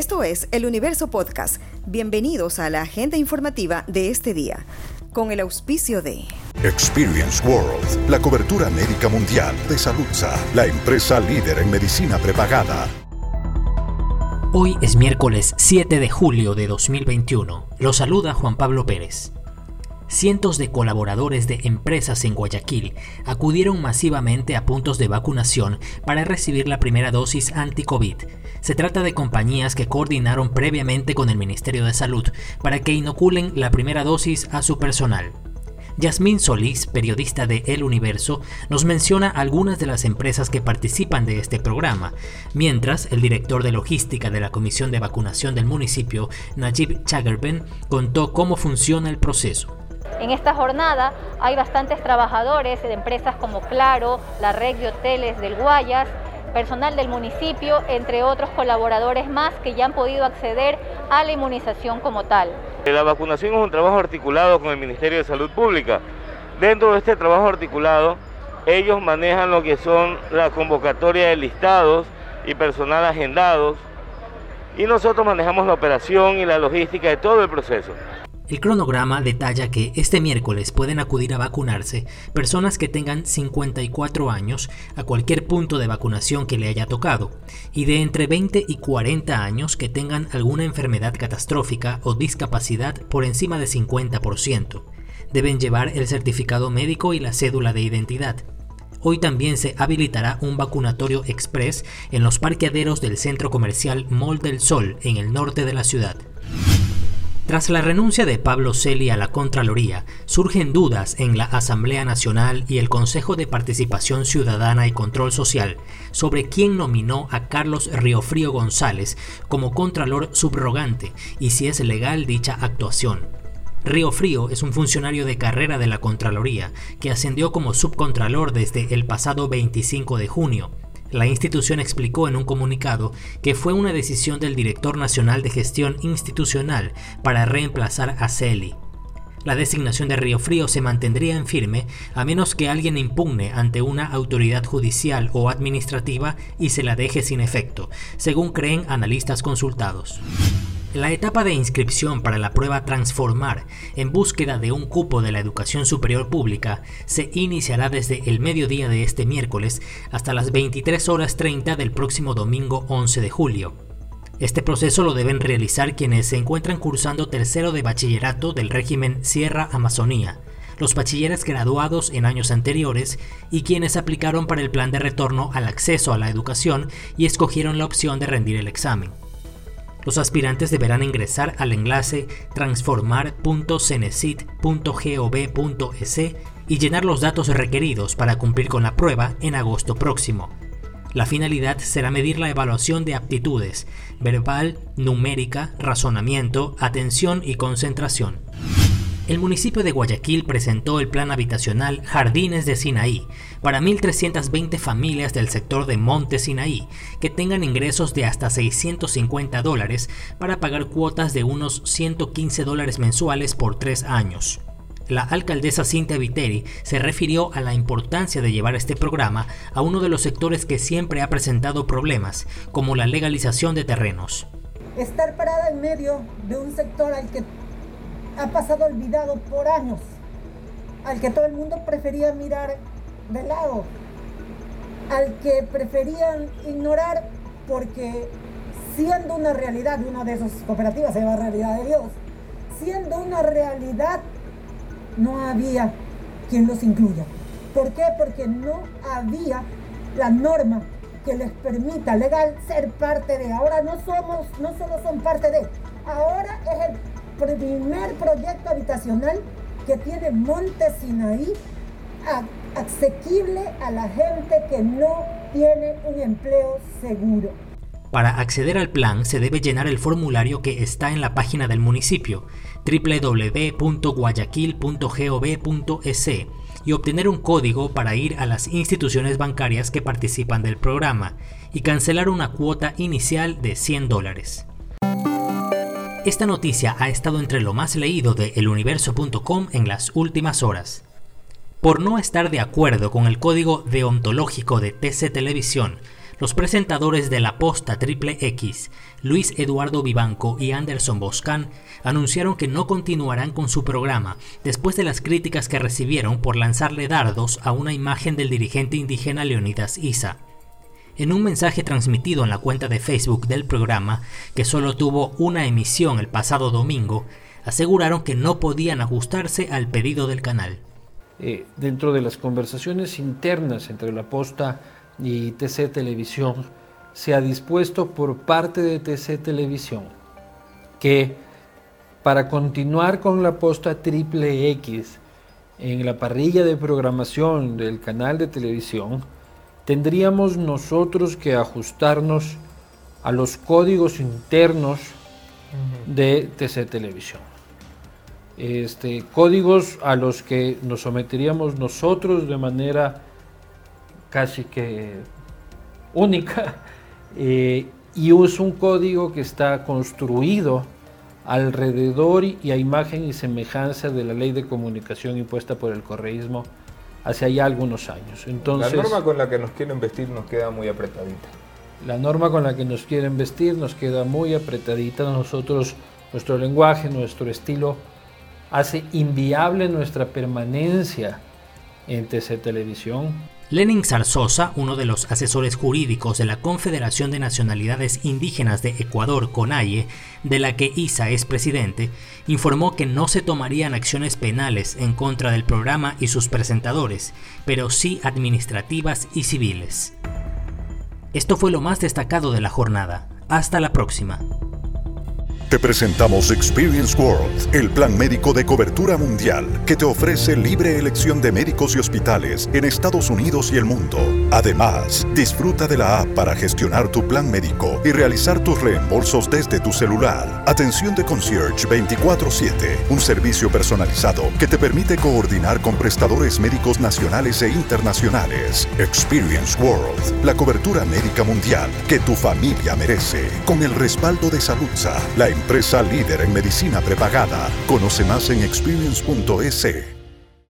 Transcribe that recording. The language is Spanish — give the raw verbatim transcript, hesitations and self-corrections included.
Esto es El Universo Podcast. Bienvenidos a la agenda informativa de este día, con el auspicio de Experience World, la cobertura médica mundial de Saludza, la empresa líder en medicina prepagada. Hoy es miércoles siete de julio de dos mil veintiuno. Los saluda Juan Pablo Pérez. Cientos de colaboradores de empresas en Guayaquil acudieron masivamente a puntos de vacunación para recibir la primera dosis anti-COVID. Se trata de compañías que coordinaron previamente con el Ministerio de Salud para que inoculen la primera dosis a su personal. Yasmín Solís, periodista de El Universo, nos menciona algunas de las empresas que participan de este programa, mientras el director de logística de la Comisión de Vacunación del municipio, Najib Chagerben, contó cómo funciona el proceso. En esta jornada hay bastantes trabajadores de empresas como Claro, la red de hoteles del Guayas, personal del municipio, entre otros colaboradores más que ya han podido acceder a la inmunización como tal. La vacunación es un trabajo articulado con el Ministerio de Salud Pública. Dentro de este trabajo articulado, ellos manejan lo que son la convocatoria de listados y personal agendados, y nosotros manejamos la operación y la logística de todo el proceso. El cronograma detalla que este miércoles pueden acudir a vacunarse personas que tengan cincuenta y cuatro años a cualquier punto de vacunación que le haya tocado, y de entre veinte y cuarenta años que tengan alguna enfermedad catastrófica o discapacidad por encima de cincuenta por ciento. Deben llevar el certificado médico y la cédula de identidad. Hoy también se habilitará un vacunatorio express en los parqueaderos del centro comercial Mall del Sol en el norte de la ciudad. Tras la renuncia de Pablo Celi a la Contraloría, surgen dudas en la Asamblea Nacional y el Consejo de Participación Ciudadana y Control Social sobre quién nominó a Carlos Riofrío González como Contralor subrogante y si es legal dicha actuación. Riofrío es un funcionario de carrera de la Contraloría que ascendió como subcontralor desde el pasado veinticinco de junio. La institución explicó en un comunicado que fue una decisión del Director Nacional de Gestión Institucional para reemplazar a Celi. La designación de Riofrío se mantendría en firme a menos que alguien impugne ante una autoridad judicial o administrativa y se la deje sin efecto, según creen analistas consultados. La etapa de inscripción para la prueba Transformar, en búsqueda de un cupo de la educación superior pública, se iniciará desde el mediodía de este miércoles hasta las veintitrés horas treinta del próximo domingo once de julio. Este proceso lo deben realizar quienes se encuentran cursando tercero de bachillerato del régimen Sierra Amazonía, los bachilleres graduados en años anteriores y quienes aplicaron para el plan de retorno al acceso a la educación y escogieron la opción de rendir el examen. Los aspirantes deberán ingresar al enlace transformar punto cenecit punto gov punto es y llenar los datos requeridos para cumplir con la prueba en agosto próximo. La finalidad será medir la evaluación de aptitudes verbal, numérica, razonamiento, atención y concentración. El municipio de Guayaquil presentó el plan habitacional Jardines de Sinaí para mil trescientas veinte familias del sector de Monte Sinaí que tengan ingresos de hasta seiscientos cincuenta dólares para pagar cuotas de unos ciento quince dólares mensuales por tres años. La alcaldesa Cintia Viteri se refirió a la importancia de llevar este programa a uno de los sectores que siempre ha presentado problemas, como la legalización de terrenos. Estar parada en medio de un sector al que ha pasado olvidado por años, al que todo el mundo prefería mirar de lado, al que preferían ignorar porque siendo una realidad, y una de esas cooperativas se llama Realidad de Dios, siendo una realidad no había quien los incluya. ¿Por qué? Porque no había la norma que les permita legal ser parte de. Ahora no somos, no solo son parte de, ahora es el primer proyecto habitacional que tiene Monte Sinaí asequible a la gente que no tiene un empleo seguro. Para acceder al plan se debe llenar el formulario que está en la página del municipio doble u doble u doble u punto guayaquil punto gov punto es y obtener un código para ir a las instituciones bancarias que participan del programa y cancelar una cuota inicial de cien dólares. Esta noticia ha estado entre lo más leído de el universo punto com en las últimas horas. Por no estar de acuerdo con el código deontológico de T C Televisión, Los presentadores de La Posta Triple X, Luis Eduardo Vivanco y Anderson Boscan, anunciaron que no continuarán con su programa después de las críticas que recibieron por lanzarle dardos a una imagen del dirigente indígena Leonidas Issa. En un mensaje transmitido en la cuenta de Facebook del programa, que solo tuvo una emisión el pasado domingo, aseguraron que no podían ajustarse al pedido del canal. Eh, dentro de las conversaciones internas entre La Posta y T C Televisión, se ha dispuesto por parte de T C Televisión que para continuar con La Posta Triple X en la parrilla de programación del canal de televisión, tendríamos nosotros que ajustarnos a los códigos internos de T C Televisión. Este, códigos a los que nos someteríamos nosotros de manera casi que única, eh, y es un código que está construido alrededor y a imagen y semejanza de la ley de comunicación impuesta por el correísmo hace ya algunos años. Entonces, la norma con la que nos quieren vestir nos queda muy apretadita. La norma con la que nos quieren vestir nos queda muy apretadita. Nosotros, nuestro lenguaje, nuestro estilo hace inviable nuestra permanencia en T C Televisión. Lenin Zarzosa, uno de los asesores jurídicos de la Confederación de Nacionalidades Indígenas de Ecuador, CONAIE, de la que Issa es presidente, informó que no se tomarían acciones penales en contra del programa y sus presentadores, pero sí administrativas y civiles. Esto fue lo más destacado de la jornada. Hasta la próxima. Te presentamos Experience World, el plan médico de cobertura mundial que te ofrece libre elección de médicos y hospitales en Estados Unidos y el mundo. Además, disfruta de la app para gestionar tu plan médico y realizar tus reembolsos desde tu celular. Atención de concierge veinticuatro siete, un servicio personalizado que te permite coordinar con prestadores médicos nacionales e internacionales. Experience World, la cobertura médica mundial que tu familia merece, con el respaldo de Saludza, la empresa líder en medicina prepagada. Conoce más en experience punto es.